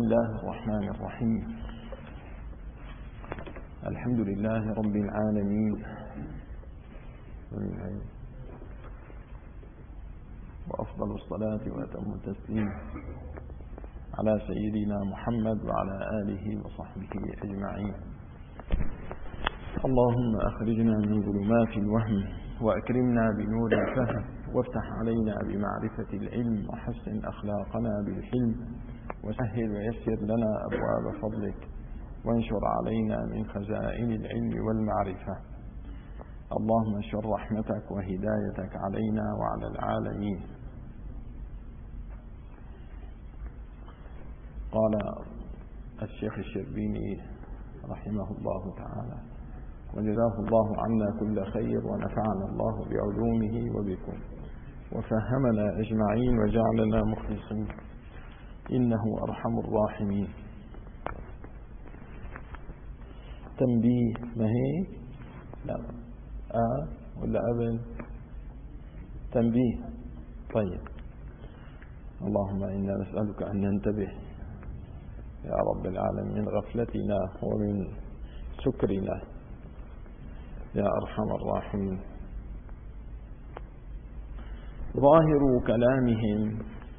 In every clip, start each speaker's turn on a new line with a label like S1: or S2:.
S1: بسم الله الرحمن الرحيم. الحمد لله رب العالمين، وأفضل الصلاة وأتم التسليم على سيدنا محمد وعلى آله وصحبه أجمعين. اللهم أخرجنا من ظلمات الوهم وأكرمنا بنور الفهم، وافتح علينا بمعرفة العلم، وحسن أخلاقنا بالحلم، وسهل ويسر لنا أبواب فضلك، وانشر علينا من خزائن العلم والمعرفة. اللهم انشر رحمتك وهدايتك علينا وعلى العالمين. قال الشيخ الشربيني رحمه الله تعالى: وجزاه الله عنا كل خير، ونفعنا الله بعلومه وبكم، وفهمنا أجمعين، وجعلنا مخلصين، إنه أرحم الراحمين. تنبيه، ما هي؟ لا ولا قبل تنبيه؟ طيب. اللهم إنا نسألك أن ننتبه يا رب العالمين من غفلتنا ومن سكرنا يا أرحم الراحمين. ظاهر كلامهم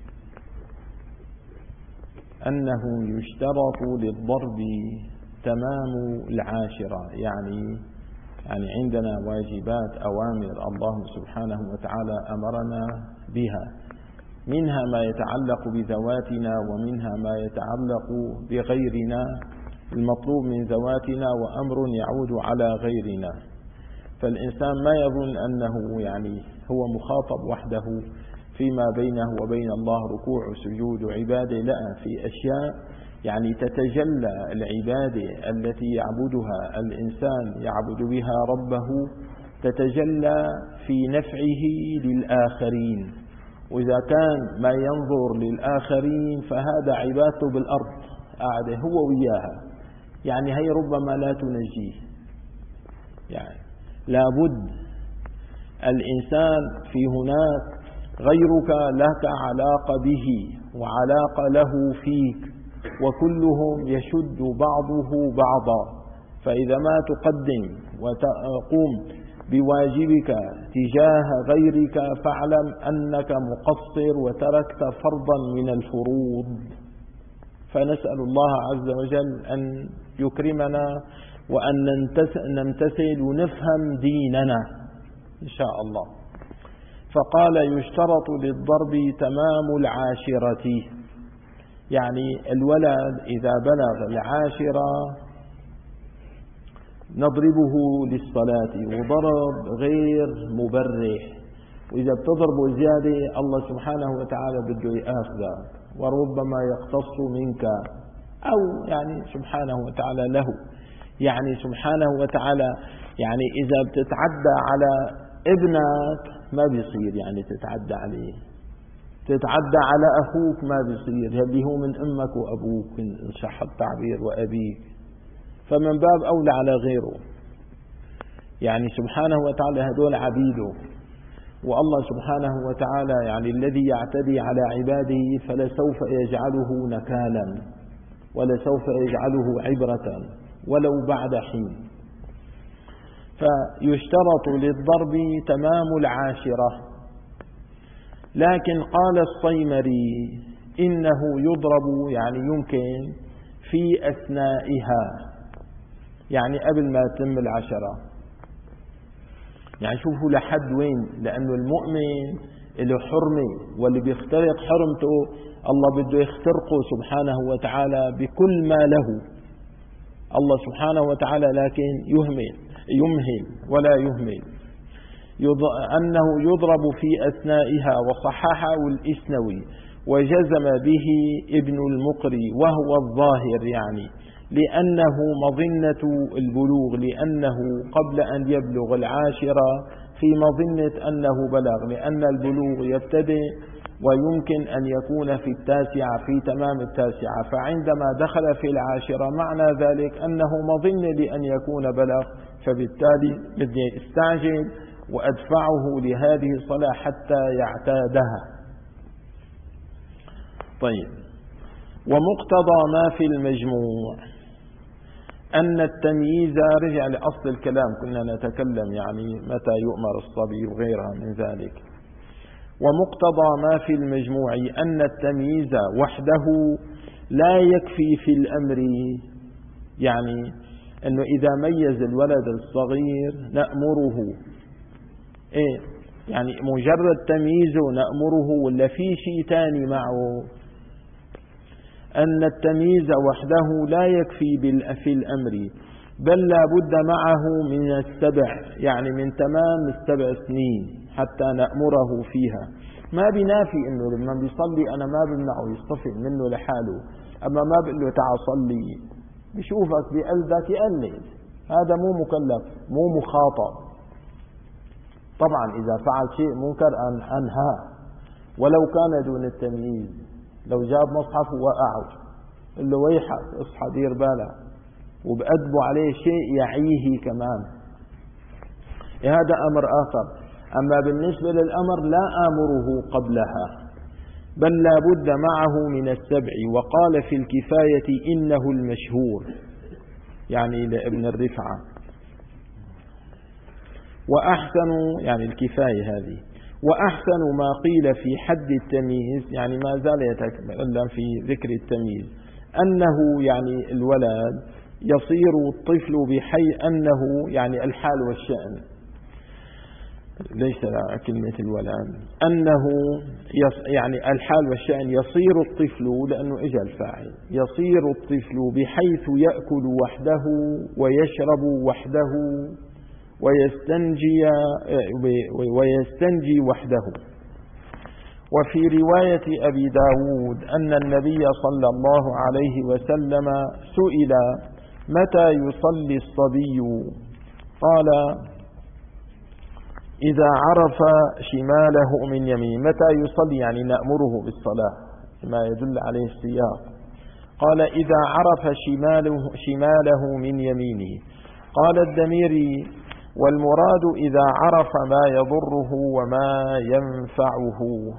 S1: أنه يشترط للضرب تمام العاشرة، يعني عندنا واجبات، أوامر الله سبحانه وتعالى أمرنا بها، منها ما يتعلق بذواتنا ومنها ما يتعلق بغيرنا، المطلوب من ذواتنا وأمر يعود على غيرنا. فالإنسان ما يظن أنه هو مخاطب وحده فيما بينه وبين الله، ركوع سجود وعبادة، لا، في أشياء تتجلى العبادة التي يعبدها الإنسان، يعبد بها ربه، تتجلى في نفعه للآخرين. وإذا كان ما ينظر للآخرين فهذا عبادته بالأرض، قاعدة هو وياها، هي ربما لا تنجيه. لابد الإنسان في هناك غيرك لك علاقة به وعلاقة له فيك، وكلهم يشد بعضه بعضا. فإذا ما تقدم وتقوم بواجبك تجاه غيرك فاعلم أنك مقصر وتركت فرضا من الفروض. فنسأل الله عز وجل أن يكرمنا وأن نمتثل ونفهم ديننا إن شاء الله. فقال: يشترط للضرب تمام العاشرة، الولد إذا بلغ العاشرة نضربه للصلاة، وضرب غير مبرح. وإذا بتضربه زيادة الله سبحانه وتعالى بده يأخذك، وربما يقتص منك، أو سبحانه وتعالى له، سبحانه وتعالى إذا بتتعدى على ابنك ما بيصير تتعدى عليه، تتعدى على أخوك ما بيصير، اللي هو من أمك وأبوك إن صح التعبير، وأبيك، فمن باب أولى على غيره. سبحانه وتعالى هدول عبيده، والله سبحانه وتعالى الذي يعتدي على عباده فلسوف يجعله نكالا، ولسوف يجعله عبرة ولو بعد حين. فيشترط للضرب تمام العاشرة. لكن قال الصيمري إنه يضرب يمكن في أثنائها، قبل ما تتم العشرة. شوفوا لحد وين، لأنه المؤمن له حرمة، واللي بيخترق حرمته الله بده يخترقه سبحانه وتعالى بكل ما له. الله سبحانه وتعالى لكن يمهل ولا يهمل. أنه يضرب في أثنائها، وصححه الإسنوي وجزم به ابن المقري، وهو الظاهر لأنه مظنة البلوغ، لأنه قبل أن يبلغ العاشرة في مظنة أنه بلغ، لأن البلوغ يبتدئ ويمكن أن يكون في التاسعة، في تمام التاسعة، فعندما دخل في العاشرة معنى ذلك أنه مظن لأن يكون بلغ، فبالتالي بدي استعجل وأدفعه لهذه الصلاة حتى يعتادها. طيب، ومقتضى ما في المجموع أن التمييز، رجع لأصل الكلام كنا نتكلم يعني متى يؤمر الصبي وغيرها من ذلك. ومقتضى ما في المجموع أن التمييز وحده لا يكفي في الأمر، يعني أنه إذا ميز الولد الصغير نأمره، يعني مجرد تمييزه نأمره ولا في شيء تاني معه؟ أن التمييز وحده لا يكفي في الأمر، بل لا بد معه من السبع، يعني من تمام السبع سنين حتى نأمره فيها. ما بنافي أنه لما بيصلي أنا ما بمنعه يصطفي منه لحاله، أما ما بقول له تعال صلي، بشوفك بقلبك يقلد، هذا مو مكلف مو مخاطب. طبعا إذا فعل شيء منكر أنهاه، ولو كان دون التمييز، لو جاب مصحف ووقعه قل له ويحك اصحى دير بالك، وبأدبوا عليه شيء يعيه كمان، هذا أمر آخر. أما بالنسبة للأمر لا آمره قبلها، بل لا بد معه من السبع. وقال في الكفاية إنه المشهور، يعني لابن الرفعة. وأحسن، يعني الكفاية هذه، وأحسن ما قيل في حد التمييز، يعني ما زال يتكلم في ذكر التمييز، أنه يعني الولد يصير الطفل بحي أنه يعني الحال والشأن، ليس كلمة الولد، أنه يعني الحال والشأن يصير الطفل، لأنه إجا الفاعل، يصير الطفل بحيث يأكل وحده ويشرب وحده ويستنجي وحده. وفي رواية أبي داود أن النبي صلى الله عليه وسلم سئل متى يصلي الصبي، قال إذا عرف شماله من يمين. متى يصلي يعني نأمره بالصلاة كما يدل عليه السياق. قال إذا عرف شماله من يمينه. قال الدميري والمراد إذا عرف ما يضره وما ينفعه.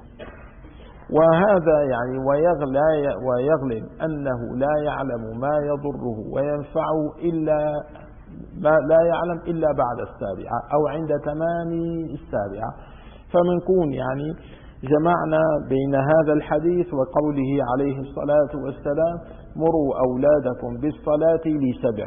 S1: وهذا يعني ويغلب أنه لا يعلم ما يضره وينفعه إلا لا يعلم إلا بعد السابعة أو عند تمام السابعة. فمنكون يعني جمعنا بين هذا الحديث وقوله عليه الصلاة والسلام مروا أولادكم بالصلاة ل7.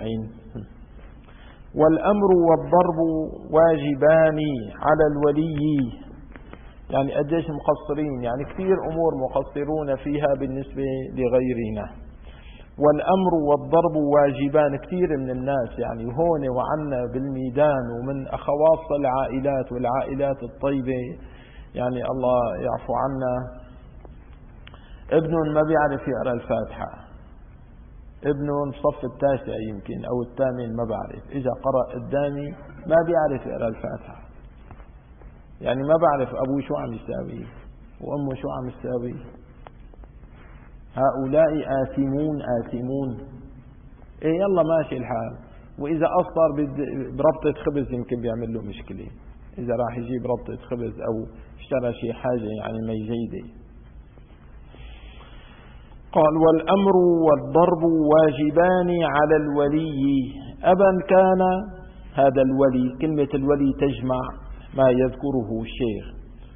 S1: والأمر والضرب واجبان على الولي، يعني قديش مقصرين، يعني كثير أمور مقصرون فيها بالنسبة لغيرنا. والأمر والضرب واجبان، كثير من الناس يعني هون وعنا بالميدان ومن أخواص العائلات والعائلات الطيبة، يعني الله يعفو عنا، ابن ما بيعرف يقرأ الفاتحة، ابن الصف التاسع يمكن أو الثامن ما بعرف، إذا قرأ قدامي ما بيعرف يقرأ الفاتحة، يعني ما بعرف أبوه شو عم يساوي وأمه شو عم يساوي. هؤلاء آثمون. إيه يلا ماشي الحال. وإذا أصدر بربطة خبز يمكن بيعمل له مشكلة، إذا راح يجيب ربطة خبز أو اشترى شيء حاجة يعني ما جيدة. قال والأمر والضرب واجبان على الولي أبا كان. هذا الولي، كلمة الولي تجمع ما يذكره الشيخ.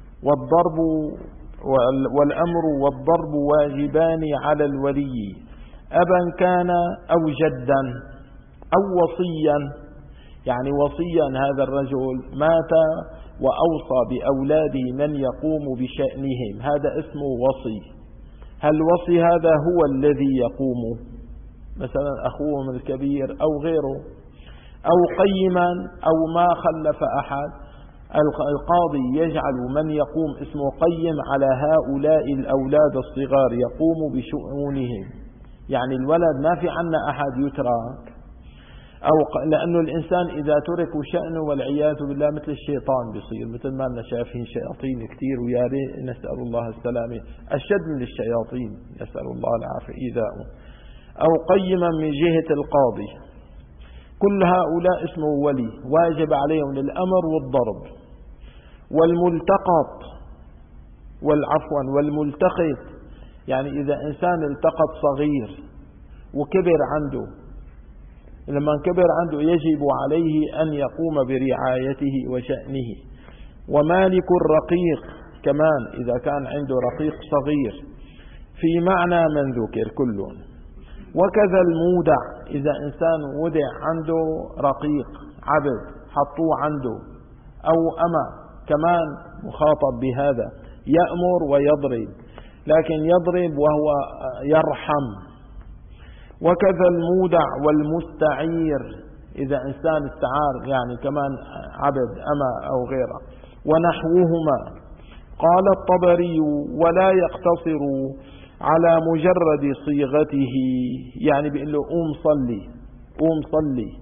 S1: والأمر والضرب واجبان على الولي أبا كان أو جدا أو وصيا، يعني وصيا هذا الرجل مات وأوصى بأولاده من يقوم بشأنهم، هذا اسمه وصي. هل الوصي هذا هو الذي يقوم مثلا أخوهم الكبير أو غيره، أو قيما أو ما خلف أحد، القاضي يجعل من يقوم اسمه قيم على هؤلاء الأولاد الصغار يقوم بشؤونهم، يعني الولد ما في عنا أحد يترك، أو لأنه الإنسان إذا تركوا شأنه والعياذ بالله مثل الشيطان بيصير، مثل ما لنا شايفين شياطين كثير، ويا ريت نسأل الله السلامة، أشد من الشياطين نسأل الله العافية إيذاؤه. أو قيما من جهة القاضي، كل هؤلاء اسمه ولي، واجب عليهم الأمر والضرب. والملتقط والملتقط يعني إذا إنسان التقط صغير وكبر عنده، لما كبر عنده يجب عليه أن يقوم برعايته وشأنه. ومالك الرقيق كمان إذا كان عنده رقيق صغير في معنى من ذكر كلهم. وكذا المودع، إذا إنسان ودع عنده رقيق عبد حطوه عنده أو أما كمان مخاطب بهذا، يأمر ويضرب، لكن يضرب وهو يرحم. وكذا المودع والمستعير، إذا إنسان استعار يعني كمان عبد أما أو غيره. ونحوهما. قال الطبري: ولا يقتصر على مجرد صيغته، يعني بيقول له قوم صلي قوم صلي.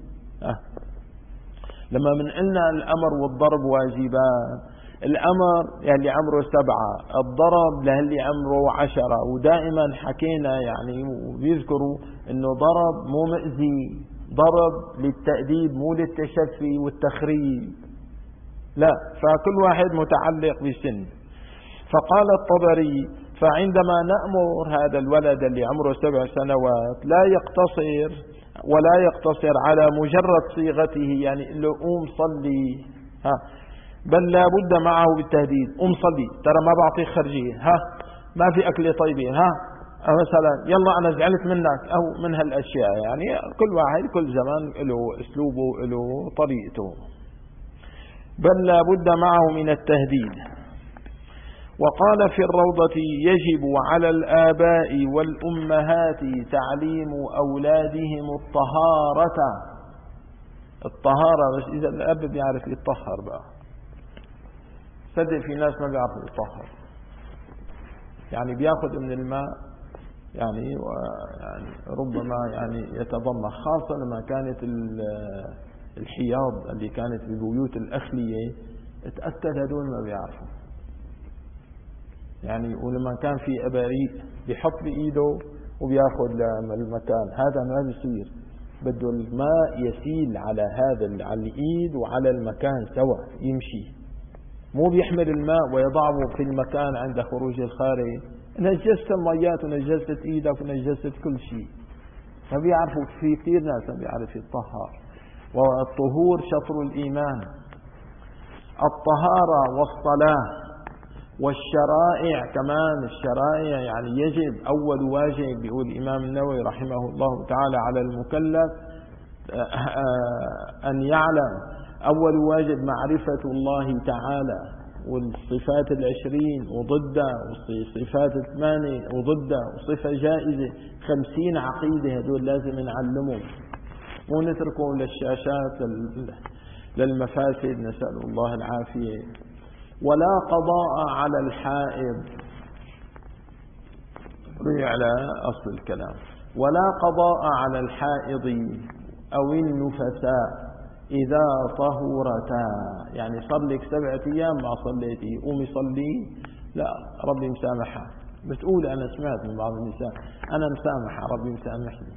S1: لما من قلنا الأمر والضرب واجبان، الأمر اللي عمره 7، الضرب للي عمره 10. ودائما حكينا يعني وبيذكروا انه ضرب مو مأذي، ضرب للتأديب مو للتشفي والتخريب، لا، فكل واحد متعلق بسن. فقال الطبري: فعندما نأمر هذا الولد اللي عمره 7 سنوات ولا يقتصر على مجرد صيغته، يعني له قوم صلي، بل لا بد معه بالتهديد: قوم صلي، ترى ما بعطيك خرجية، ما في أكل طيبين، مثلا يلا أنا زعلت منك، أو من هالأشياء. يعني كل واحد كل زمان له أسلوبه له طريقته، بل لا بد معه من التهديد. وقال في الروضة: يجب على الآباء والأمهات تعليم أولادهم الطهارة، بس إذا الأب بيعرف يتطهر بقى. صدق في ناس ما بيعرفوا يتطهر، يعني بياخذ من الماء يعني ربما يعني يتضمخ، خاصة لما كانت الحياض اللي كانت ببيوت الأخلية، اتأكد هدول ما بيعرفوا يعني. ولما كان في أباريق بيحط بإيده وبياخذ للمكان، هذا ما بيصير، بده الماء يسيل على على الإيد وعلى المكان سوا يمشي، مو بيحمل الماء ويضعه في المكان عند خروج الخارج. نجست الميات ونجست إيدك ونجست كل شيء. ما بيعرفوا، في كثير ناس ما بيعرف يتطهر. والطهور شطر الإيمان. الطهارة والصلاة والشرائع كمان. الشرائع يعني يجب، أول واجب بيقول الإمام النووي رحمه الله تعالى على المكلف أن يعلم، أول واجب معرفة الله تعالى والصفات 20 وضده، والصفات 8 وضده، وصفة جائزة 50 عقيدة، هدول لازم نعلمهم ونتركهم للشاشات للمفاسد، نسأل الله العافية. ولا قضاء على الحائض، رجع على أصل الكلام: ولا قضاء على الحائض أو النفساء إذا طهورتا، يعني صار لك 7 أيام ما صليتي، قومي صلي، لا، ربي مسامحها. بتقول أنا سمعت من بعض النساء أنا مسامحة، ربي مسامحني.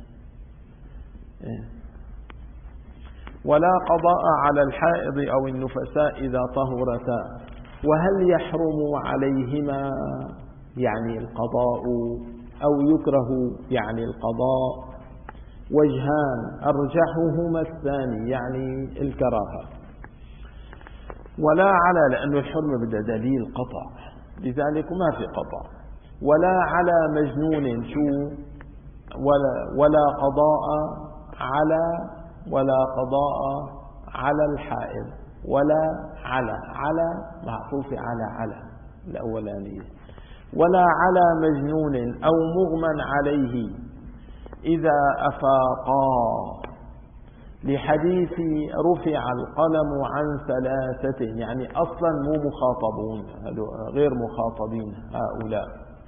S1: ولا قضاء على الحائض أو النفساء إذا طهورتا. وهل يحرم عليهما يعني القضاء أو يكره يعني القضاء؟ وجهان، أرجحهما الثاني يعني الكراهة. ولا على، لأنه الحرمة بدها دليل قطع، لذلك ما في قطع. ولا على مجنون، شو ولا قضاء على الحائض، ولا على معطوف على الأولانية. ولا على مجنون أو مغمى عليه إذا أفاقا، لحديث رفع القلم عن 3، يعني أصلا مو مخاطبون، غير مخاطبين هؤلاء.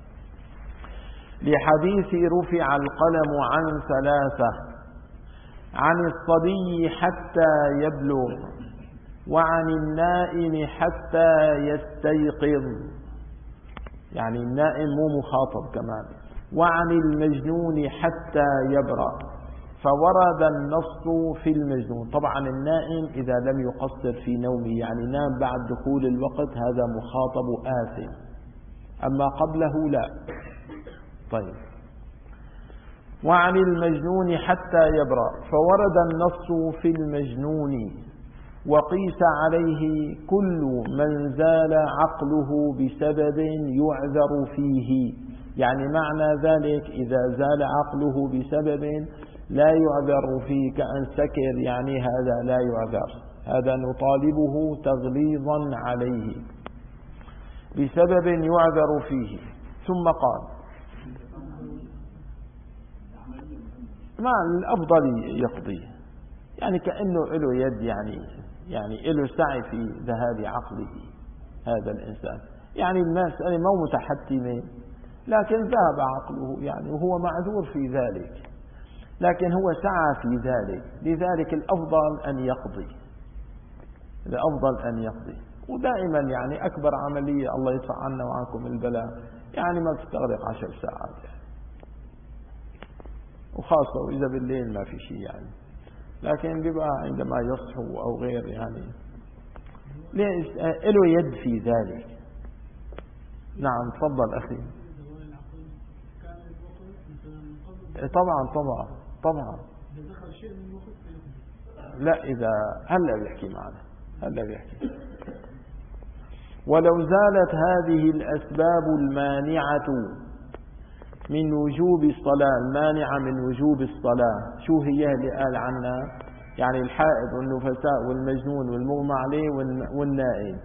S1: لحديث رفع القلم عن 3: عن الصبي حتى يبلغ، وعن النائم حتى يستيقظ، يعني النائم مو مخاطب كمان. وعن المجنون حتى يبرأ، فورد النص في المجنون. طبعا النائم إذا لم يقصر في نومه، يعني نام بعد دخول الوقت، هذا مخاطب آثم، أما قبله لا. طيب. وعن المجنون حتى يبرأ، فورد النص في المجنون وقيس عليه كل من زال عقله بسبب يعذر فيه. يعني معنى ذلك إذا زال عقله بسبب لا يعذر فيه كأن سكر، يعني هذا لا يعذر، هذا نطالبه تغليظا عليه بسبب يعذر فيه. ثم قال مع الأفضل يقضي، يعني كأنه له يد، يعني له سعي في ذهاب عقله هذا الإنسان. يعني المسألة مو متحتمة، لكن ذهب عقله يعني وهو معذور في ذلك، لكن هو سعى في ذلك، لذلك الأفضل أن يقضي، الأفضل أن يقضي. ودائما يعني أكبر عملية، الله يدفع عنا وعنكم البلاء، يعني ما تستغرق 10 ساعات يعني. وخاصة وإذا بالليل ما في شيء يعني، لكن بيبقى عندما يصحو أو غير يعني له يد في ذلك. نعم تفضل أخي. طبعا لا، إذا هلا بيحكي معنا، هلا بيحكي. ولو زالت هذه الأسباب المانعة من وجوب الصلاة، المانعة من وجوب الصلاة، شو هي اللي قال عنها؟ يعني الحائض والنفساء والمجنون والمغمى عليه والنائم.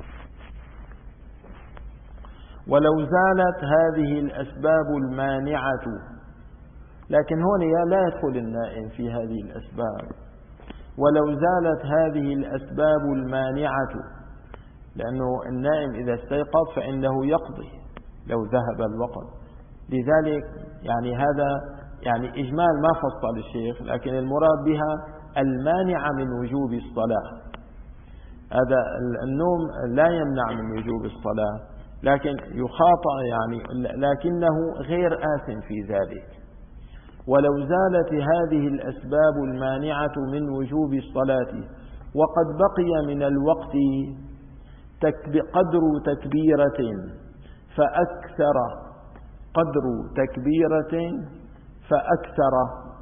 S1: ولو زالت هذه الأسباب المانعة، لكن هون لا يدخل النائم في هذه الأسباب. ولو زالت هذه الأسباب المانعة، لأنه النائم إذا استيقظ فإنه يقضي لو ذهب الوقت. لذلك يعني هذا يعني إجمال ما فصل الشيخ، لكن المراد بها المانعة من وجوب الصلاة. هذا النوم لا يمنع من وجوب الصلاة، لكن يخاطأ يعني، لكنه غير آثم في ذلك. ولو زالت هذه الأسباب المانعة من وجوب الصلاة وقد بقي من الوقت قدر تكبيرة فأكثر، قدر تكبيرة فأكثر،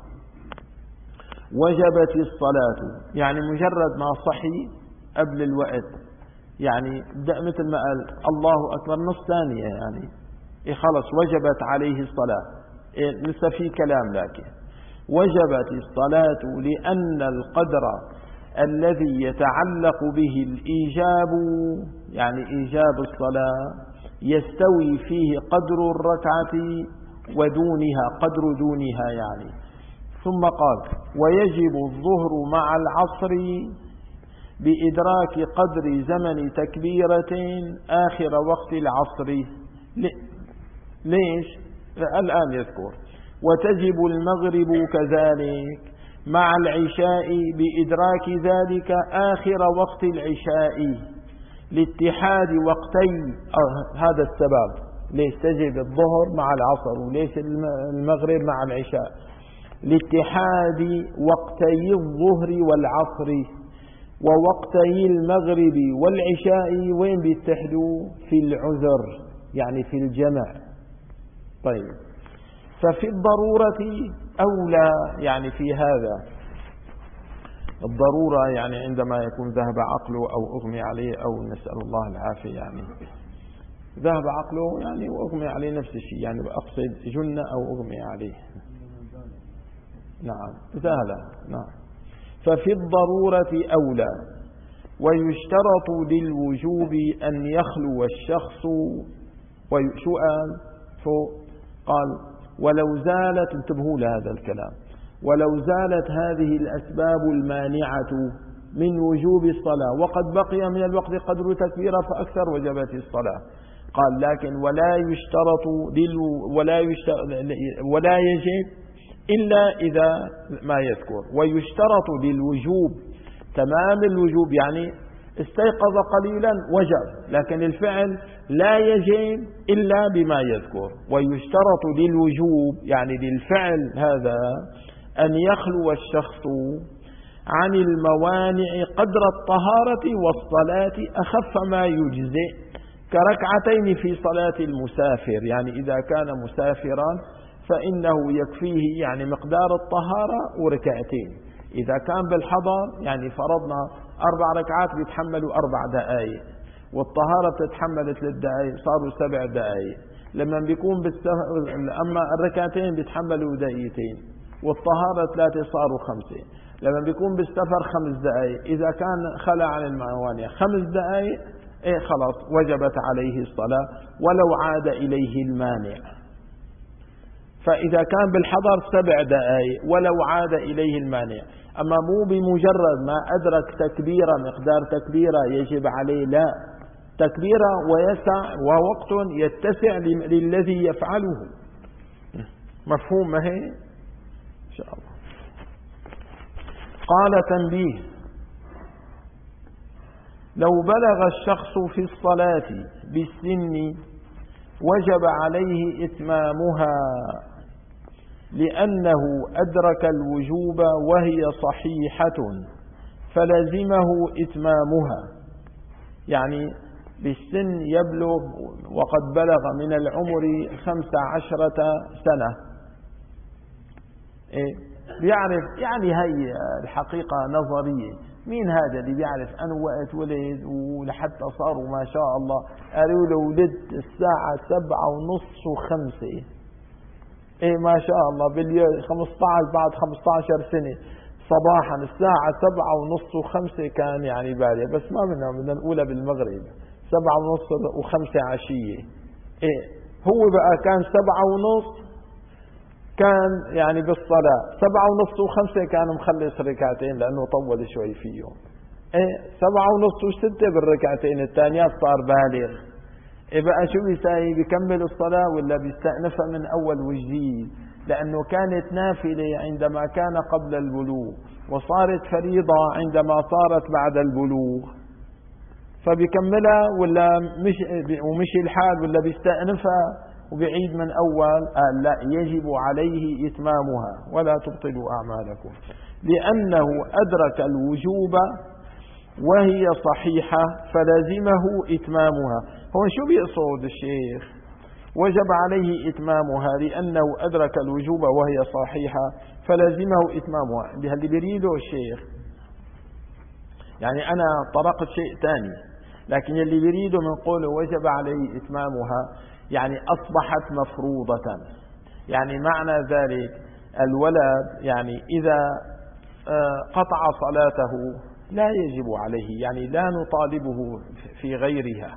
S1: وجبت الصلاة. يعني مجرد ما صحي قبل الوقت، يعني مثل ما قال الله أكبر نص ثانية، يعني خلص وجبت عليه الصلاة، لسه في كلام، لكن وجبت الصلاة لأن القدر الذي يتعلق به الإيجاب، يعني إيجاب الصلاة، يستوي فيه قدر الركعة ودونها، قدر دونها يعني. ثم قال ويجب الظهر مع العصر بإدراك قدر زمن تكبيرة آخر وقت العصر. ليش؟ الآن يذكر. وتجب المغرب كذلك مع العشاء بإدراك ذلك آخر وقت العشاء لاتحاد وقتي. هذا السبب ليش تجب الظهر مع العصر وليش المغرب مع العشاء، لاتحاد وقتي الظهر والعصر ووقتي المغرب والعشاء. وين بيتحدوا؟ في العذر، يعني في الجمع. طيب، ففي الضرورة أولى، يعني في هذا الضرورة يعني عندما يكون ذهب عقله أو أغمي عليه، أو نسأل الله العافية، يعني ذهب عقله يعني وأغمي عليه نفس الشيء، يعني أقصد جن أو أغمي عليه. نعم زال. نعم. ففي الضرورة أولى. ويشترط للوجوب أن يخلو الشخص. وشو قال ولو زالت، انتبهوا لهذا الكلام، ولو زالت هذه الأسباب المانعة من وجوب الصلاة وقد بقي من الوقت قدر تكبيرة فأكثر وجبت الصلاة. قال لكن ولا يجب إلا إذا ما يذكر. ويشترط للوجوب تمام الوجوب، يعني استيقظ قليلا وجب، لكن الفعل لا يجب إلا بما يذكر. ويشترط للوجوب يعني للفعل هذا أن يخلو الشخص عن الموانع قدر الطهارة والصلاة أخف ما يجزئ كركعتين في صلاة المسافر، يعني إذا كان مسافرا فإنه يكفيه يعني مقدار الطهارة وركعتين. إذا كان بالحضر يعني فرضنا 4 ركعات بيتحملوا 4 دقائق، والطهارة بتتحمل 3 دقائق، صاروا 7 دقائق. لما بيكون أما الركعتين بيتحملوا دقيقتين، والطهارة 3 صاروا 5. لما بيكون بالسفر 5 دقائق، إذا كان خلى عن الموانع 5 دقائق خلاص وجبت عليه الصلاة ولو عاد إليه المانع. فإذا كان بالحضر 7 دقائق ولو عاد إليه المانع. أما مو بمجرد ما أدرك تكبيرة مقدار تكبيرة يجب عليه، لا، تكبيرة ويسع ووقت يتسع للذي يفعله. مفهوم ما هي؟ إن شاء الله. قال تنبيه: لو بلغ الشخص في الصلاة بالسن وجب عليه إتمامها لأنه أدرك الوجوب وهي صحيحة فلزمه إتمامها. يعني بالسن يبلغ وقد بلغ من العمر 15 سنة، بيعرف يعني هي الحقيقة نظرية. مين هذا اللي بيعرف أنه وقت ولد ولحتى صاروا ما شاء الله قالوا له ولدت الساعة 7:30 و5، ما شاء الله باليوم 15 بعد 15 سنة صباحا الساعة 7:30 و5 كان يعني بالي، بس ما بدنا نقولها بالمغرب 7:30 و5 عشية. هو بقى كان 7:30 كان يعني بالصلاة، 7:30 و5 كان مخلص ركعتين لأنه طول شوي فيهم. 7:30 و6 بالركعتين الثانيات صار بالغ. بقى شو بيساوي؟ بيكمل الصلاة ولا بيستأنفها من أول وجديد؟ لأنه كانت نافلة عندما كان قبل البلوغ، وصارت فريضة عندما صارت بعد البلوغ، فبيكملها ولا ومشي الحال ولا بيستأنفها وبيعيد من أول؟ لا، يجب عليه إتمامها ولا تبطلوا أعمالكم لأنه أدرك الوجوب وهي صحيحة فلزمه إتمامها. هون شو بيقصد الشيخ؟ وجب عليه إتمامها لأنه أدرك الوجوب وهي صحيحة فلزمه إتمامها. اللي بيريده الشيخ يعني أنا طرقت شيء ثاني، لكن اللي بيريده من قوله وجب عليه إتمامها يعني أصبحت مفروضة. يعني معنى ذلك الولد يعني إذا قطع صلاته لا يجب عليه، يعني لا نطالبه في غيرها،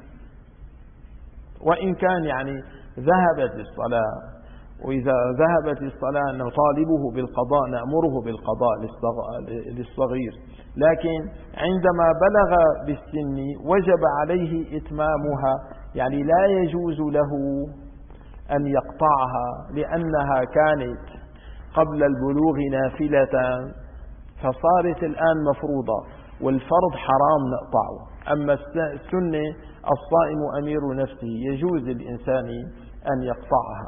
S1: وإن كان يعني ذهبت الصلاة، وإذا ذهبت الصلاة نطالبه بالقضاء، نأمره بالقضاء للصغير، لكن عندما بلغ بالسن وجب عليه إتمامها، يعني لا يجوز له أن يقطعها لأنها كانت قبل البلوغ نافلة فصارت الآن مفروضة، والفرض حرام نقطعه. أما السنة الصائم أمير نفسه يجوز للإنسان أن يقطعها.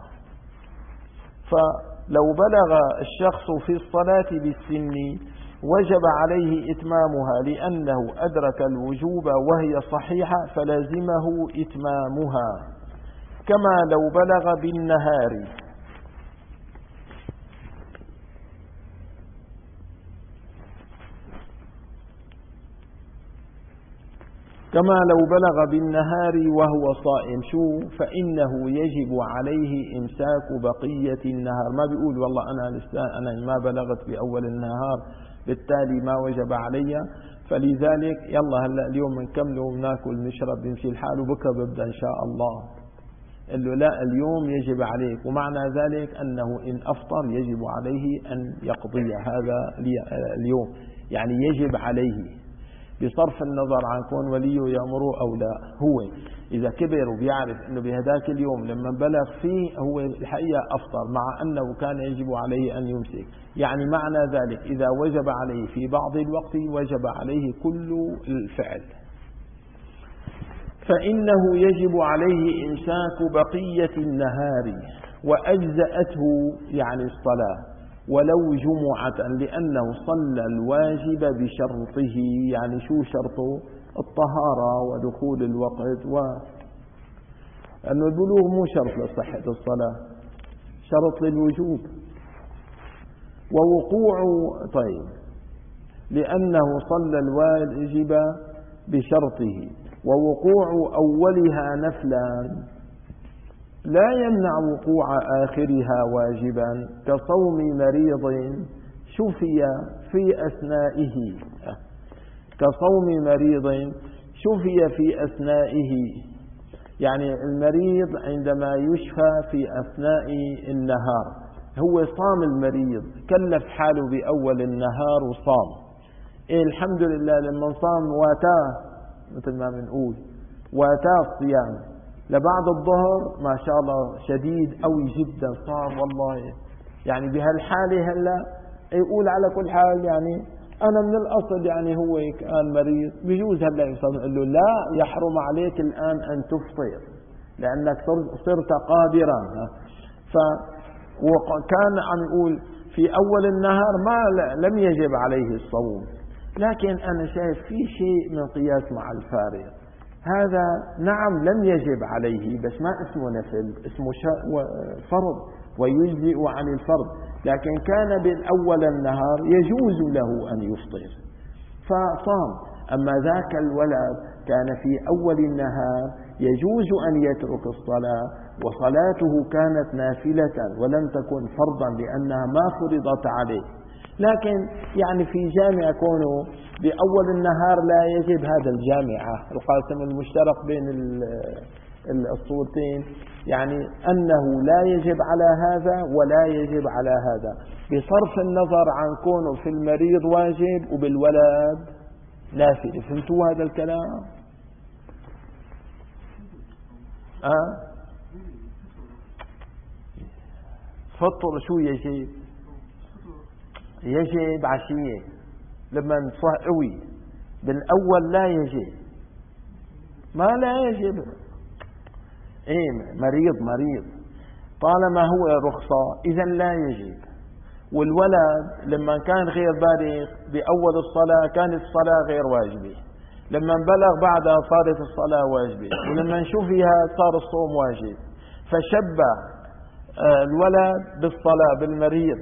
S1: فلو بلغ الشخص في الصلاة بالسن وجب عليه إتمامها لأنه أدرك الوجوب وهي صحيحة فلازمه إتمامها، كما لو بلغ بالنهار. كما لو بلغ بالنهار وهو صائم شو فإنه يجب عليه إمساك بقية النهار. ما بيقول والله أنا ما بلغت بأول النهار بالتالي ما وجب علي، فلذلك يلا هلأ اليوم نكمله وناكل نشرب بنمشي الحال وبكره ببدأ إن شاء الله. قال له لا، اليوم يجب عليك، ومعنى ذلك أنه إن أفطر يجب عليه أن يقضي هذا اليوم، يعني يجب عليه بصرف النظر عن كون وليه يأمره أو لا. هو إذا كبر وبيعرف أنه بهداك اليوم لما بلغ فيه هو الحقيقة أفطر، مع أنه كان يجب عليه أن يمسك، يعني معنى ذلك إذا وجب عليه في بعض الوقت وجب عليه كل الفعل، فإنه يجب عليه إمساك بقية النهار وأجزأته يعني الصلاة ولو جمعة، لأنه صلى الواجب بشرطه. يعني شو شرطه؟ الطهارة ودخول الوقت أنه البلوغ مو شرط لصحة الصلاة، شرط للوجوب. ووقوع طيب لأنه صلى الواجب بشرطه، ووقوع أولها نفلا لا يمنع وقوع آخرها واجبا، كصوم مريض شفي في أثنائه، كصوم مريض شفي في أثنائه، يعني المريض عندما يشفى في أثناء النهار، هو صام المريض كلف حاله بأول النهار وصام، الحمد لله لما صام واتاه، مثل ما بنقول واتاه الصيام لبعد الظهر ما شاء الله شديد قوي جدا صار، والله يعني بهالحالة هلا يقول على كل حال يعني أنا من الأصل يعني هو كان مريض بيجوز هلا يصوم، يقول له لا يحرم عليك الآن أن تفطر لأنك صرت قادرا. وكان عم يقول في أول النهار لم يجب عليه الصوم، لكن أنا شايف في شيء من قياس مع الفارق، هذا نعم لم يجب عليه بس ما اسمه نفل، اسمه فرض ويجزئ عن الفرض، لكن كان بالأول النهار يجوز له أن يفطر فصام. أما ذاك الولد كان في أول النهار يجوز أن يترك الصلاة، وصلاته كانت نافلة ولم تكن فرضا لأنها ما فرضت عليه، لكن يعني في جامع كونه بأول النهار لا يجب، هذا الجامعة القاسم المشترك بين الصورتين يعني أنه لا يجب على هذا ولا يجب على هذا، بصرف النظر عن كونه في المريض واجب وبالولد نافل. فهمتوا هذا الكلام؟ فطر شو يجب؟ يجب عشية لما نصح قوي، بالأول لا يجب، ما لا يجب. ايه مريض طالما هو رخصة إذا لا يجب. والولد لما كان غير بالغ بأول الصلاة كانت الصلاة غير واجبة، لما بلغ بعدها صارت الصلاة واجبة، ولما نشوفها صار الصوم واجب. فشبه الولد بالصلاة بالمريض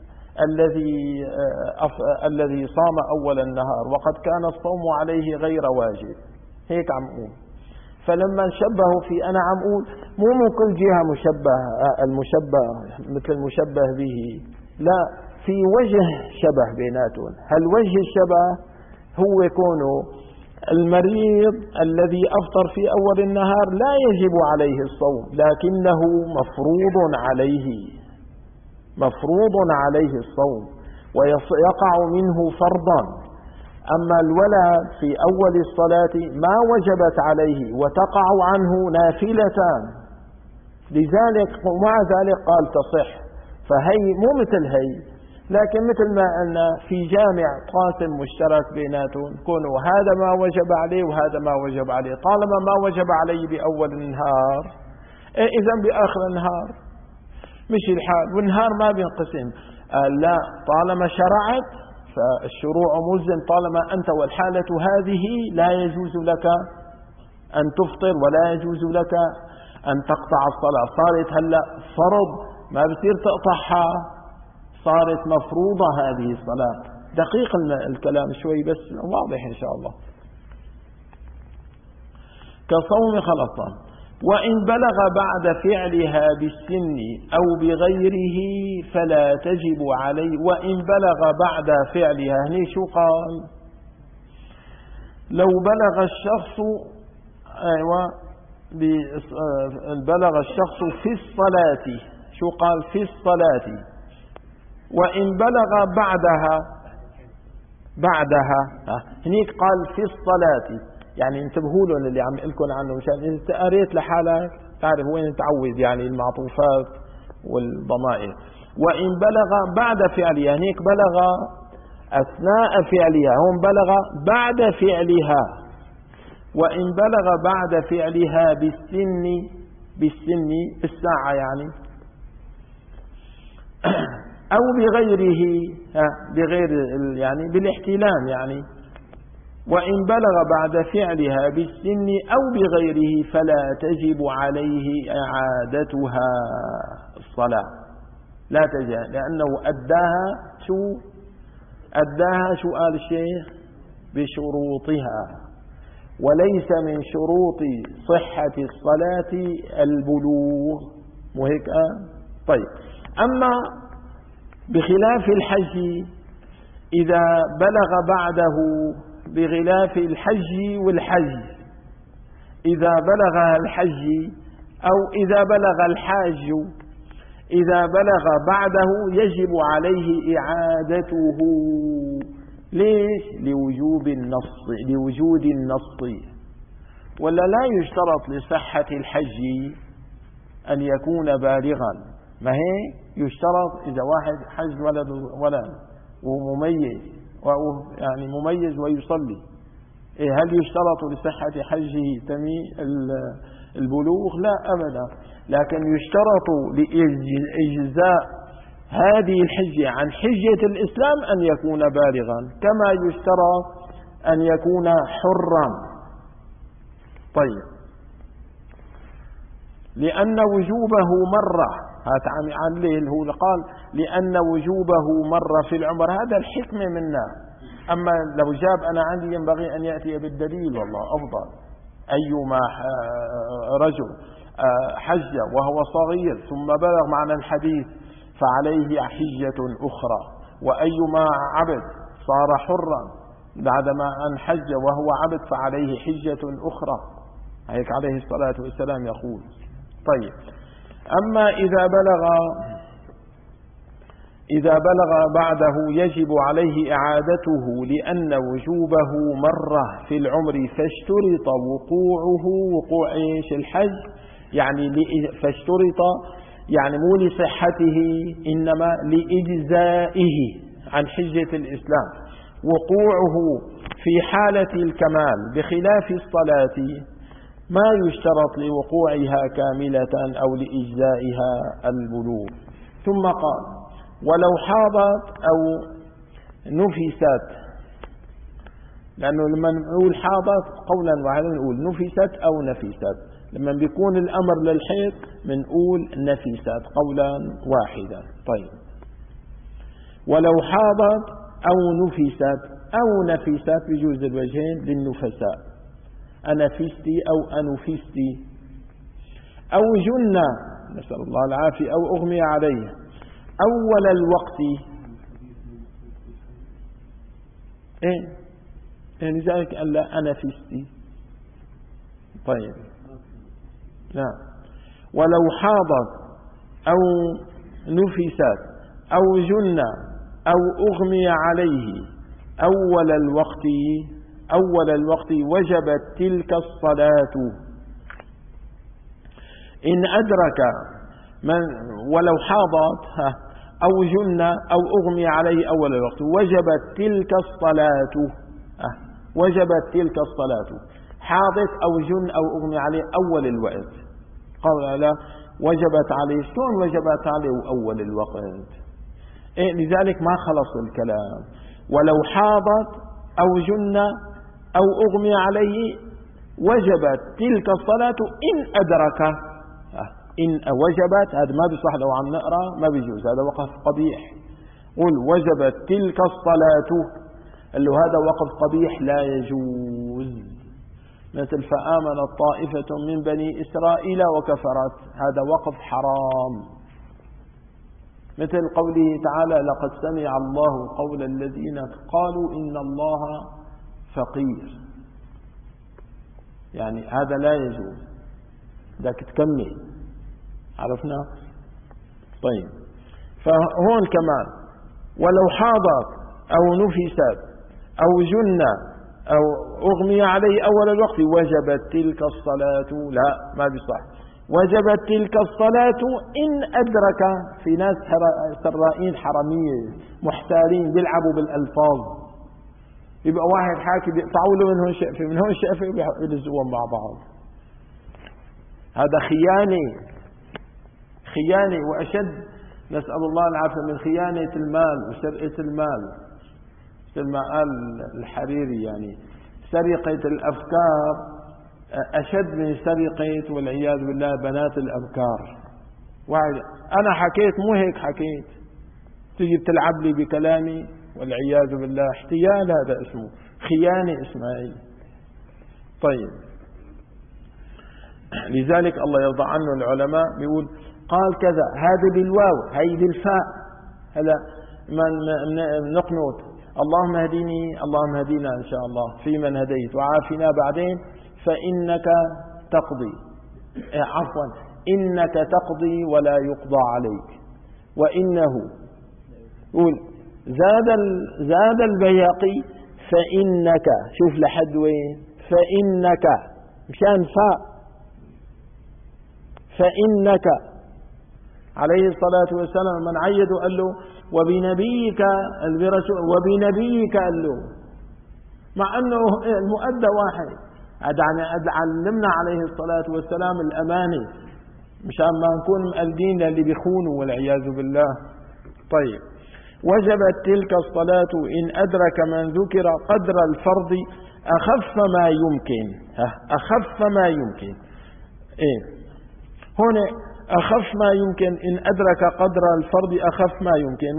S1: الذي صام أول النهار وقد كان الصوم عليه غير واجب، هيك عم أقول. فلما نشبهوا في أنا عم أقول مو من كل جهة المشبه مثل المشبه به، لا، في وجه شبه بيناتهم. هل وجه الشبه هو كونه المريض الذي أفطر في أول النهار لا يجب عليه الصوم لكنه مفروض عليه الصوم ويقع منه فرضا. أما الولد في أول الصلاة ما وجبت عليه وتقع عنه نافلة، لذلك ومع ذلك قال تصح. فهي مو مثل هي، لكن مثل ما أن في جامع قاسم مشترك بيناتهم، كونه هذا ما وجب عليه وهذا ما وجب عليه، طالما ما وجب عليه بأول النهار إذن بآخر النهار مش الحال، والنهار ما بينقسم. لا، طالما شرعت فالشروع ملزم، طالما أنت والحالة هذه لا يجوز لك أن تفطر ولا يجوز لك أن تقطع الصلاة. صارت هلأ فرض ما بصير تقطعها، صارت مفروضة هذه الصلاة. دقيق الكلام شوي بس واضح إن شاء الله. كصوم خلصا. وإن بلغ بعد فعلها بالسن أو بغيره فلا تجب عليه. وإن بلغ بعد فعلها، هني شو قال؟ لو بلغ الشخص بلغ الشخص في الصلاة، شو قال؟ في الصلاة. وإن بلغ بعدها هنيك قال في الصلاة، يعني انتبهوا لهم اللي عم لكم عنه مشان إذا قريت لحالك تعرف وين تعود، يعني المعطوفات والضمائر. وإن بلغ بعد فعلها، هنيك بلغ أثناء فعلها، هم بلغ بعد فعلها. وإن بلغ بعد فعلها بالسن بالساعة يعني أو بغيره، بغير يعني بالاحتلام، يعني وإن بلغ بعد فعلها بالسن أو بغيره فلا تجب عليه إعادتها الصلاة، لا تجب، لأنه أداها شو قال الشيخ بشروطها، وليس من شروط صحة الصلاة البلوغ، مو هيك؟ طيب، أما بخلاف الحج إذا بلغ بعده، بخلاف الحج والحج إذا بلغ الحج أو إذا بلغ الحاج إذا بلغ بعده يجب عليه إعادته. ليش؟ لوجود النص. ولا لا يشترط لصحة الحج أن يكون بالغا؟ ما هي يشترط إذا واحد حج ولد ومميز، يعني مميز ويصلي، هل يشترط لصحة حجه البلوغ؟ لا أبدا، لكن يشترط لإجزاء هذه الحجة عن حجة الإسلام أن يكون بالغا، كما يشترط أن يكون حرا. طيب، لأن وجوبه مرة، عن ليل هو قال لأن وجوبه مرة في العمر، هذا الحكمة منا. أما لو جاب أنا عندي ينبغي أن يأتي بالدليل، والله أفضل. أيما رجل حج وهو صغير ثم بلغ معنى الحديث فعليه حجة أخرى، وأيما عبد صار حرا بعدما أن حج وهو عبد فعليه حجة أخرى، هيك عليه الصلاة والسلام يقول. طيب، أما إذا بلغ بعده يجب عليه إعادته لأن وجوبه مرة في العمر، فاشترط وقوع إيش الحج، يعني فاشترط يعني مو لصحته إنما لإجزائه عن حجة الإسلام، وقوعه في حالة الكمال، بخلاف الصلاة ما يشترط لوقوعها كاملة أو لإجزائها البلوغ. ثم قال ولو حاضت أو نفست، لأنه لما نقول حاضت قولا واحدا نقول نفست أو نفست، لما بيكون الأمر للحيض بنقول نفست قولا واحدا. طيب، ولو حاضت أو نفست بجوز الوجهين للنفساء، أنفستي أو أنفستي، أو جن، نسأل الله العافية، أو أغمي عليه أول الوقت، لذلك قال لا أنفستي. طيب، لا، ولو حاضت أو نفست أو جن أو أغمي عليه أول الوقت وجبت تلك الصلاة إن أدرك ولو حاضت أو جن أو أغمي عليه أول الوقت وجبت تلك الصلاة، حاضت أو جن أو أغمي عليه أول الوقت، قال لا وجبت عليه، شلون وجبت عليه أول الوقت؟ لذلك ما خلص الكلام. ولو حاضت أو جن أو أغمي عليه وجبت تلك الصلاة إن أدرك. إن وجبت هذا ما بيصح، لو عم نقرأ ما بيجوز، هذا وقف قبيح. قل وجبت تلك الصلاة، قال له هذا وقف قبيح لا يجوز، مثل فآمنت طائفة من بني إسرائيل وكفرت، هذا وقف حرام. مثل قوله تعالى لقد سمع الله قول الذين قالوا إن الله فقير، يعني هذا لا يجوز، بدك تكمل، عرفنا؟ طيب، فهون كمان ولو حاضت أو نفست أو جن أو أغمي عليه أول الوقت وجبت تلك الصلاة، لا ما بيصح، وجبت تلك الصلاة إن أدرك. في ناس سرائين حرمية محتالين بيلعبوا بالألفاظ، يبقى واحد حاكي بيقطعوا له من هون شقفة ويلزقوهم مع بعض، هذا خيانة وأشد، نسأل الله العافية، من خيانة المال وسرقة المال، مثل ما قال الحريري، يعني سرقة الأفكار أشد من سرقة والعياذ بالله بنات الأبكار. أنا حكيت مو هيك حكيت، تجي بتلعب لي بكلامي والعياذ بالله، احتيال هذا اسمه، خيانة اسمها. طيب لذلك الله يرضى عنه العلماء بيقول قال كذا، هذا بالواو هي بالفاء، هلا من نقنط اللهم اهدني اللهم اهدينا إن شاء الله في من هديت وعافنا، بعدين فإنك تقضي، عفوا إنك تقضي ولا يقضى عليك، وإنه قول زاد البيهقي فإنك، شوف لحد وين، فإنك مشان فاء، فإنك عليه الصلاة والسلام من عيد قال له وبنبيك وبنبيك قال له، مع أنه المؤدى واحد. علمنا عليه الصلاة والسلام الأمانة مشان ما نكون مقلدين للي بيخونوا والعياذ بالله. طيب وجبت تلك الصلاة إن أدرك من ذكر قدر الفرض أخف ما يمكن، أخف ما يمكن، هنا أخف ما يمكن، إن أدرك قدر الفرض أخف ما يمكن،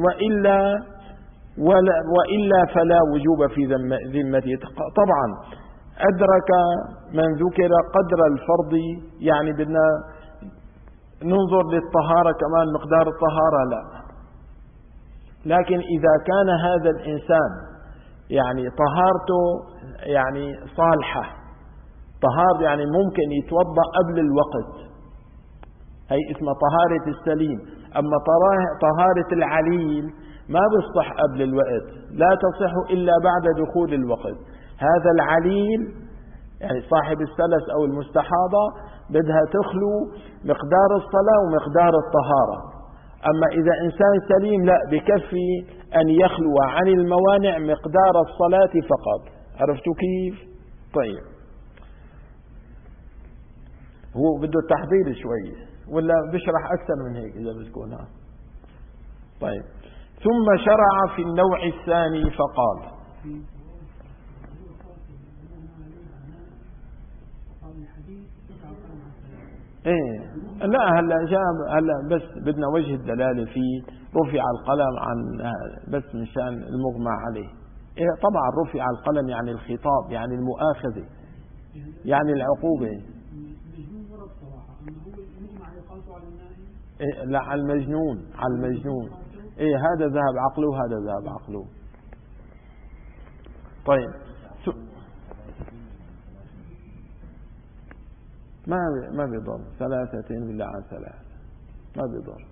S1: وإلا فلا وجوب في ذمته. طبعا أدرك من ذكر قدر الفرض يعني بدنا ننظر للطهارة كمان، مقدار الطهارة لا، لكن إذا كان هذا الإنسان يعني طهارته يعني صالحة، طهارة يعني ممكن يتوضأ قبل الوقت، هي اسمها طهارة السليم. أما طهارة العليل ما بيصح قبل الوقت، لا تصح إلا بعد دخول الوقت. هذا العليل يعني صاحب السلس أو المستحاضة بدها تخلو مقدار الصلاة ومقدار الطهارة. أما إذا إنسان سليم لا، بكفي أن يخلو عن الموانع مقدار الصلاة فقط. عرفتوا كيف؟ طيب هو بده التحضير شوي ولا بشرح أكثر من هيك إذا بتكونها. طيب ثم شرع في النوع الثاني فقال لا هلا بس بدنا وجه الدلالة فيه، رفع القلم عن بس مشان المغمى عليه. طبعا رفع القلم يعني الخطاب، يعني المؤاخذة، يعني العقوبة. لا على المجنون، على المجنون. هذا ذهب عقله وهذا ذهب عقله. طيب ما بيضر 3 بالله عن 3 ما بيضر،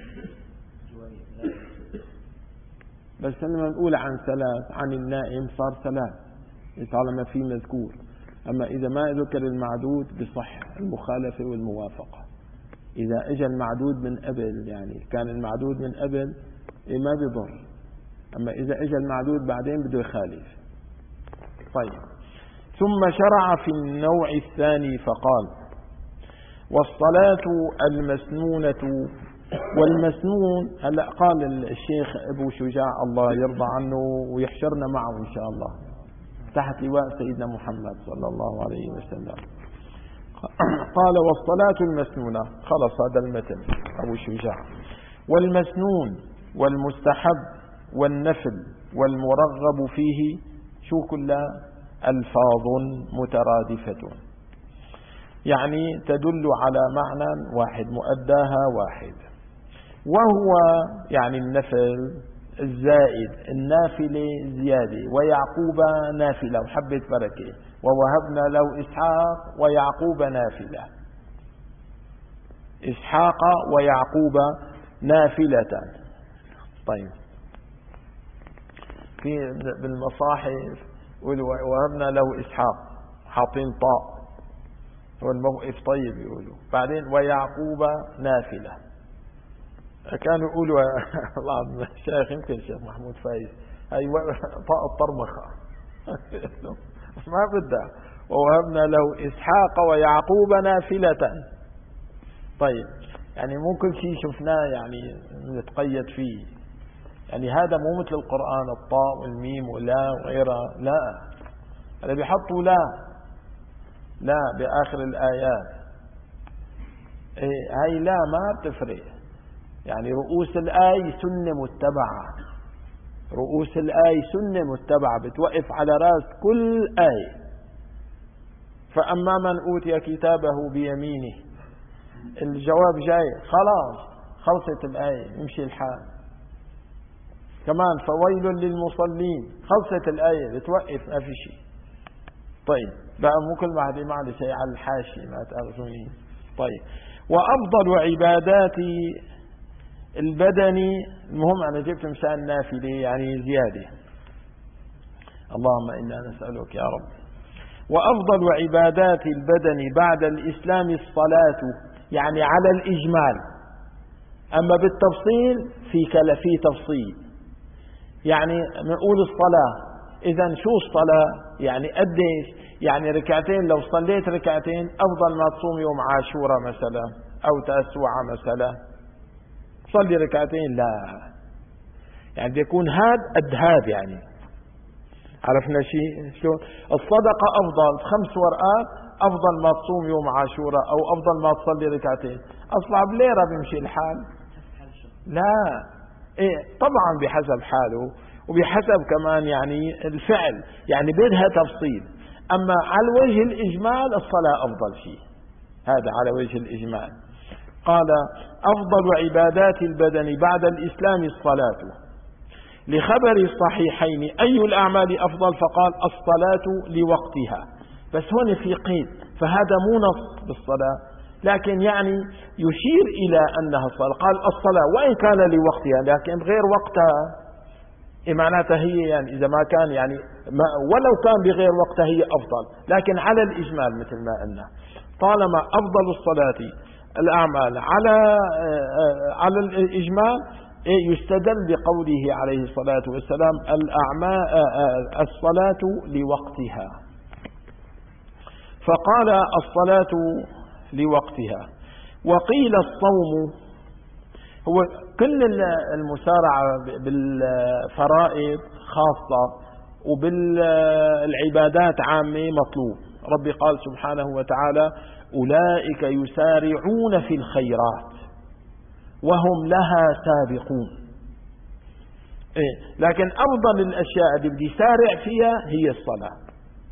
S1: بس لما نقول عن 3 عن النائم صار 3 طالما في مذكور. أما إذا ما ذكر المعدود بصح المخالفة والموافقة. إذا اجى المعدود من قبل، يعني كان المعدود من قبل ما بيضر، أما إذا اجى المعدود بعدين بده يخالف. طيب ثم شرع في النوع الثاني فقال والصلاة المسنونة. والمسنون هلا قال الشيخ أبو شجاع الله يرضى عنه ويحشرنا معه إن شاء الله تحت لواء سيدنا محمد صلى الله عليه وسلم. قال والصلاة المسنونة، خلص هذا المتن أبو شجاع. والمسنون والمستحب والنفل والمرغب فيه شو كلها ألفاظ مترادفة، يعني تدل على معنى واحد مؤداها واحد، وهو يعني النفل الزائد، النافلة زيادة، ويعقوب نافلة وحبة بركة، ووهبنا له إسحاق ويعقوب نافلة، إسحاق ويعقوب نافلة. طيب في بالمصاحف ووهبنا له إسحاق حاطين طاء، هو الموقف طيب يقولوا، بعدين ويعقوب نافلة. كانوا يقولوا الله الشيخ يمكن الشيخ محمود فايز هاي طاء الطرمخة ما بدها، ووهبنا له إسحاق ويعقوب نافلة. طيب يعني مو كل شيء شفناه يعني نتقيد فيه، يعني هذا مو مثل القرآن الطاء والميم ولا وغيرها، لا اللي بيحطوا لا بآخر الآيات. هاي لا ما بتفرق، يعني رؤوس الآية سنة متبعة، رؤوس الآية سنة متبعة بتوقف على رأس كل آية. فأما من أوتي كتابه بيمينه، الجواب جاي خلاص، خلصت الآية، يمشي الحال. كمان فويل للمصلين، خلصت الآية، بتوقف ما في شيء. طيب بقى مو كل واحد معلش شيء على الحاشية، ما تأخذوني. طيب وأفضل عبادات البدن، المهم أنا جبت مشان نافلة يعني زيادة، اللهم إنا نسألك يا رب. وأفضل عبادات البدن بعد الإسلام الصلاة، يعني على الإجمال، أما بالتفصيل في تفصيل. يعني نقول الصلاة، إذا شو الصلاة؟ يعني قديش؟ يعني ركعتين، لو صليت ركعتين أفضل ما تصوم يوم عاشوراء مثلا أو تأسوعة مثلا. صلي ركعتين لا، يعني بيكون هاد قد هاد. يعني عرفنا شيء شلون؟ الصدقة أفضل 5 ورقات أفضل ما تصوم يوم عاشوراء أو أفضل ما تصلي ركعتين. أصلع بليرة بيمشي الحال؟ لا، إيه طبعا بحسب حاله وبحسب كمان يعني الفعل، يعني بدها تفصيل. أما على وجه الإجمال الصلاة أفضل شيء، هذا على وجه الإجمال. قال أفضل عبادات البدن بعد الإسلام الصلاة، لخبر الصحيحين أي الأعمال أفضل؟ فقال الصلاة لوقتها. بس هون في قيد، فهذا مو نص بالصلاة، لكن يعني يشير إلى أنها الصلاة. قال الصلاة وإن كان لوقتها، لكن غير وقتها. معناتها هي يعني إذا ما كان يعني ولو كان بغير وقتها هي أفضل، لكن على الإجمال مثل ما قلنا. طالما أفضل الصلاة الأعمال على الإجمال، يستدل بقوله عليه الصلاة والسلام الصلاة لوقتها، فقال الصلاة لوقتها. وقيل الصوم، هو كل المسارعة بالفرائض خاصة وبالعبادات عامة مطلوب. ربي قال سبحانه وتعالى أولئك يسارعون في الخيرات وهم لها سابقون. لكن أفضل الأشياء اللي بدي يسارع فيها هي الصلاة.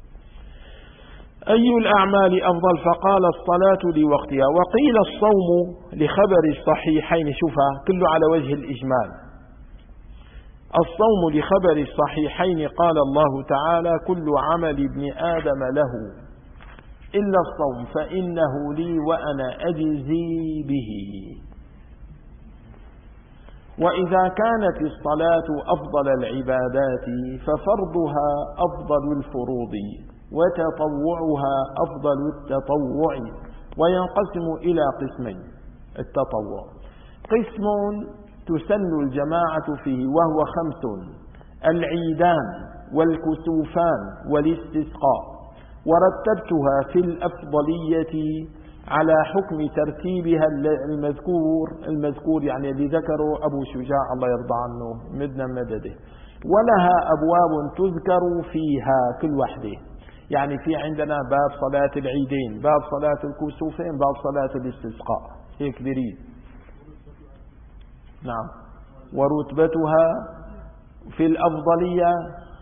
S1: أي الأعمال أفضل؟ فقال الصلاة لوقتها. وقيل الصوم لخبر الصحيحين، شوفها كله على وجه الإجمال. الصوم لخبر الصحيحين، قال الله تعالى كل عمل ابن آدم له إلا الصوم فإنه لي وأنا أجزي به. وإذا كانت الصلاة أفضل العبادات ففرضها أفضل الفروض وتطوعها أفضل التطوع. وينقسم إلى قسمين التطوع: قسم تسن الجماعة فيه وهو 5: العيدان والكسوفان والاستسقاء. ورتبتها في الأفضلية على حكم ترتيبها المذكور يعني اللي ذكره أبو شجاع الله يرضى عنه مدنا مدده. ولها أبواب تذكر فيها كل وحده، يعني في عندنا باب صلاة العيدين، باب صلاة الكسوفين، باب صلاة الاستسقاء، هيك بريد. نعم. ورتبتها في الأفضلية،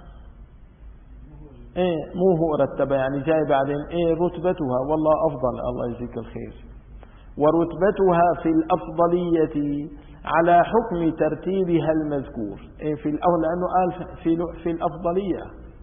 S1: مو هو رتبة يعني جاي بعدين، رتبتها والله أفضل، الله يجزيك الخير. ورتبتها في الأفضلية على حكم ترتيبها المذكور، في الأول لأنه قال في الأفضلية.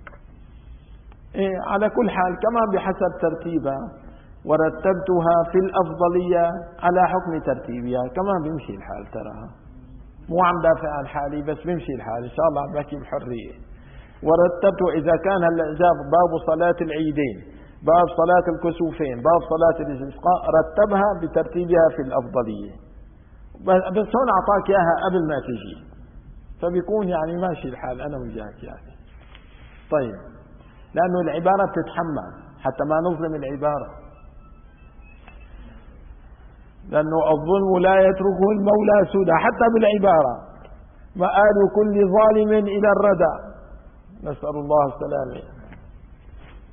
S1: على كل حال كمان بحسب ترتيبها. ورتبتها في الأفضلية على حكم ترتيبها، كمان بيمشي الحال تراها، مو عم دافع عن حالي بس بيمشي الحال إن شاء الله، عم بحكي بحرية. ورتبت إذا كان جاب باب صلاة العيدين، باب صلاة الكسوفين، باب صلاة الاستسقاء، رتبها بترتيبها في الأفضلية. بس هون أعطاك إياها قبل ما تجي، فبيكون يعني ماشي الحال أنا وياك يعني. طيب، لأنه العبارة بتتحمل حتى ما نظلم العبارة، لأنه الظلم لا يتركه المولى سدى، حتى بالعبارة مآل كل ظالم إلى الردى، نسأل الله السلامة.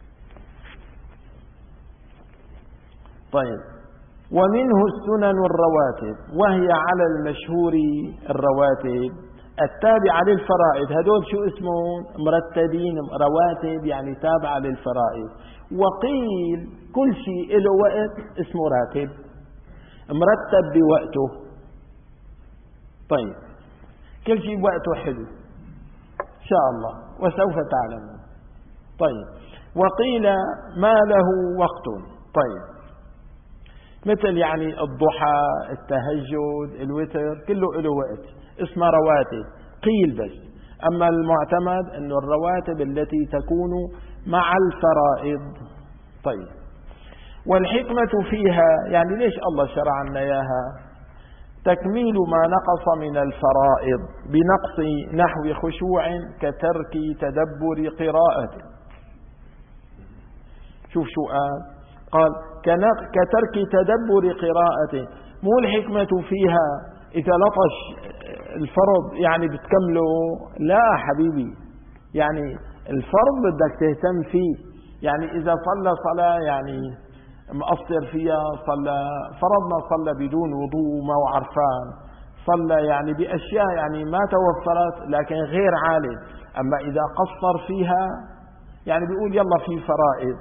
S1: طيب. ومنه السنن الرواتب، وهي على المشهور الرواتب التابعة للفرائض. هدول شو اسمهم؟ مرتبين، رواتب يعني تابعة للفرائض. وقيل كل شيء له وقت اسمه راتب، مرتب بوقته. طيب، كل شيء بوقته حلو إن شاء الله وسوف تعلمون. طيب، وقيل ما له وقت. طيب، مثل يعني الضحى، التهجد، الوتر، كله له وقت اسمها رواتب. قيل بس. أما المعتمد أن الرواتب التي تكون مع الفرائض. طيب، والحكمة فيها، يعني ليش الله شرع لنا إياها؟ تكميل ما نقص من الفرائض بنقص نحو خشوع كترك تدبر قراءته. شوف شو قال كترك تدبر قراءته. مو الحكمة فيها إذا لطش الفرض يعني بتكمله، لا حبيبي، يعني الفرض بدك تهتم فيه. يعني إذا صلى صلاة يعني مقصر فيها، فرضنا صلى بدون وضوء ما وعرفان، صلى يعني بأشياء يعني ما توفرت لكن غير عالم. أما إذا قصر فيها يعني بيقول يلا في فرائض،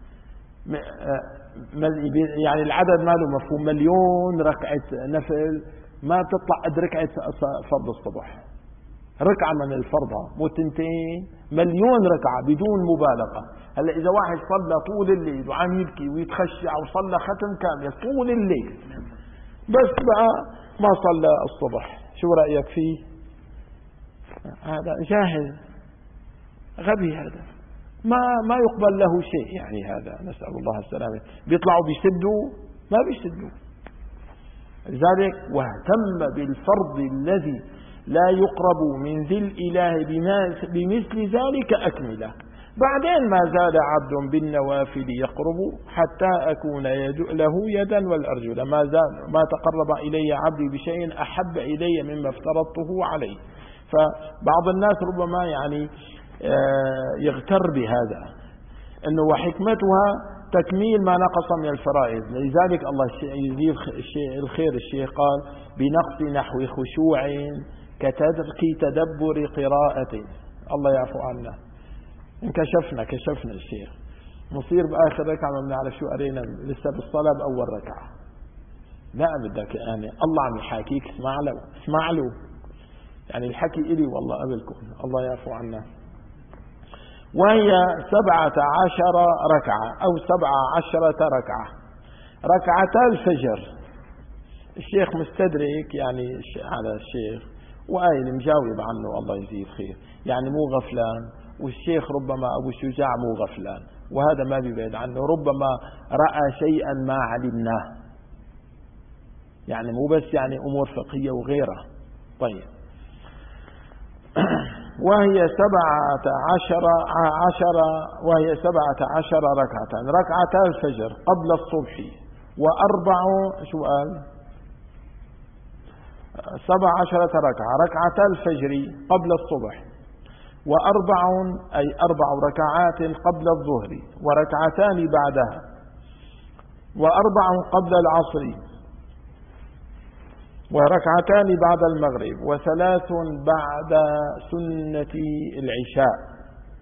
S1: يعني العدد ما له مفهوم، 1,000,000 ركعة نفل ما تطلع قد ركعة فرض الصبح، ركعة من الفرضة مو 2 1,000,000 ركعة بدون مبالغة. هلا إذا واحد صلى طول الليل وعم يبكي ويتخشع وصلى ختم كامل طول الليل، بس بقى ما صلى الصبح، شو رأيك فيه؟ هذا جاهل غبي، هذا ما يقبل له شيء. يعني هذا نسأل الله السلامة. بيطلعوا بيسدوا، ما بيسدوا. لذلك واهتم بالفرض الذي لا يقرب من ذي الإله بمثل ذلك أكمله. بعدين ما زاد عبد بالنوافل يقرب حتى أكون له يدا والأرجل. ما تقرب إلي عبدي بشيء أحب إلي مما افترضته عليه. فبعض الناس ربما يعني يغتر بهذا، أنه وحكمتها تكميل ما نقص من الفرائض. لذلك الله يجزيه الخير، الشيخ قال بنقص نحو خشوع كترك تدبر قراءته. الله يعفو عنا. كشفنا الشيخ نصير بآخر ركعة ما بنعرف شو قرينا لسه بالصلاة بأول ركعة. لا بدك يعني الله عم يحاكيك، اسمع له. يعني الحكي إلي والله قبلكم، الله يعفو عنا. وهي 17 ركعة أو 17 ركعة، ركعتا الفجر. الشيخ مستدرك يعني على الشيخ وآيل مجاوب عنه، الله يجزيه الخير. يعني مو غفلان، والشيخ ربما أبو شجاع مو غفلان، وهذا ما بيبعد عنه. ربما رأى شيئا ما علمناه، يعني مو بس يعني أمور فقهية وغيرها. طيب، وهي 17 ركعة، ركعتا الفجر قبل الصبح، شو قال 17 ركعة، ركعتا الفجر قبل الصبح، 4 ركعات قبل الظهر، وركعتان بعدها، 4 قبل العصر، وركعتان بعد المغرب، 3 بعد سنة العشاء.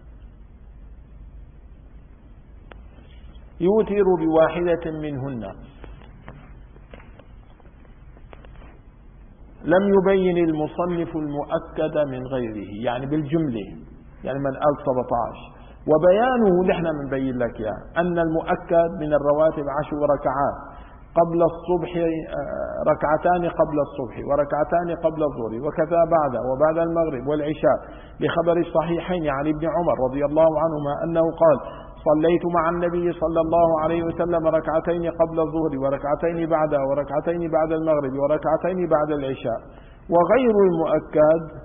S1: يوتر بواحدة منهن. لم يبين المصنف المؤكد من غيره، يعني بالجملة، يعني من قال 17. وبيانه نحن بنبين لك أن المؤكد من الرواتب 10 ركعات قبل الصبح، ركعتان قبل الصبح، وركعتان قبل الظهر، وكذا بعد وبعد المغرب والعشاء، بخبر الصحيحين عن ابن عمر رضي الله عنهما أنه قال: صليت مع النبي صلى الله عليه وسلم ركعتين قبل الظهر، وركعتين بعدها، وركعتين بعد المغرب، وركعتين بعد العشاء. وغير المؤكد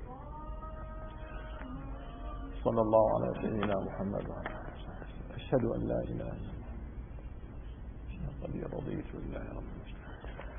S1: صلى الله على سيدنا محمد وعلى آله وصحبه. أشهد أن لا إله إلا الله رضيت بالله رب.